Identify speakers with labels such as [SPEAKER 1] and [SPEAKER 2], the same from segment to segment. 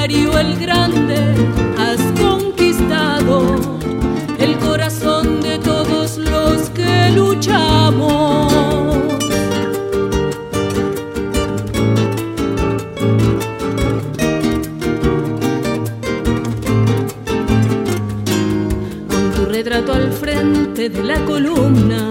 [SPEAKER 1] Darío el Grande, has conquistado el corazón de todos los que luchamos. Con tu retrato al frente de la columna,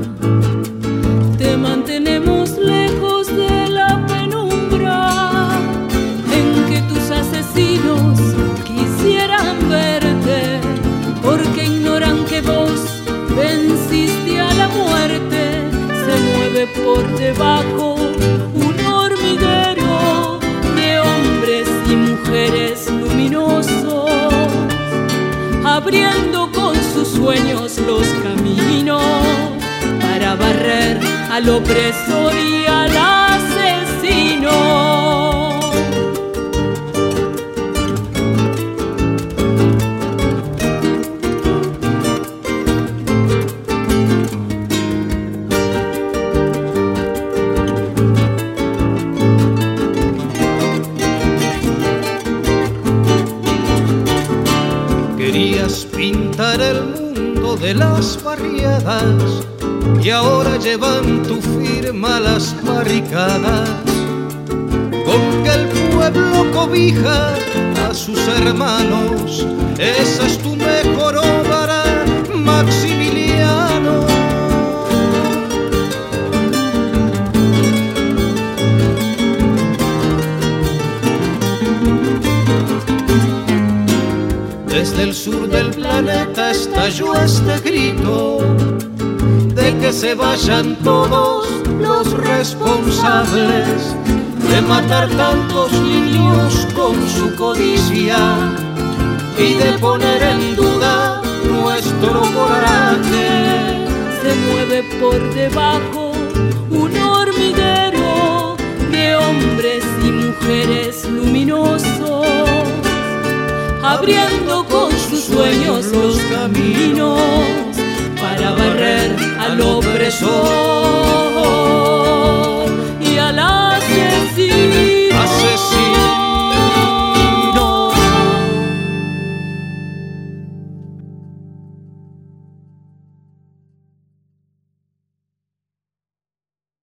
[SPEAKER 1] te mantenemos lejos de la penumbra en que tus asesinos quisieran verte, porque ignoran que vos venciste a la muerte. Se mueve por debajo un hormiguero de hombres y mujeres luminosos, abriendo con sus sueños los caminos para barrer al opresor y al asesino.
[SPEAKER 2] Querías pintar el mundo de las barriadas y ahora llevan tu firma a las barricadas. Con que el pueblo cobija a sus hermanos, esa es tu mejor obra, Maximiliano. Desde el sur del planeta estalló este grito de que se vayan todos los responsables de matar tantos niños con su codicia y de poner en duda nuestro coraje.
[SPEAKER 1] Se mueve por debajo un hormiguero de hombres y mujeres luminosos, abriendo con sus sueños los caminos para barrer al opresor.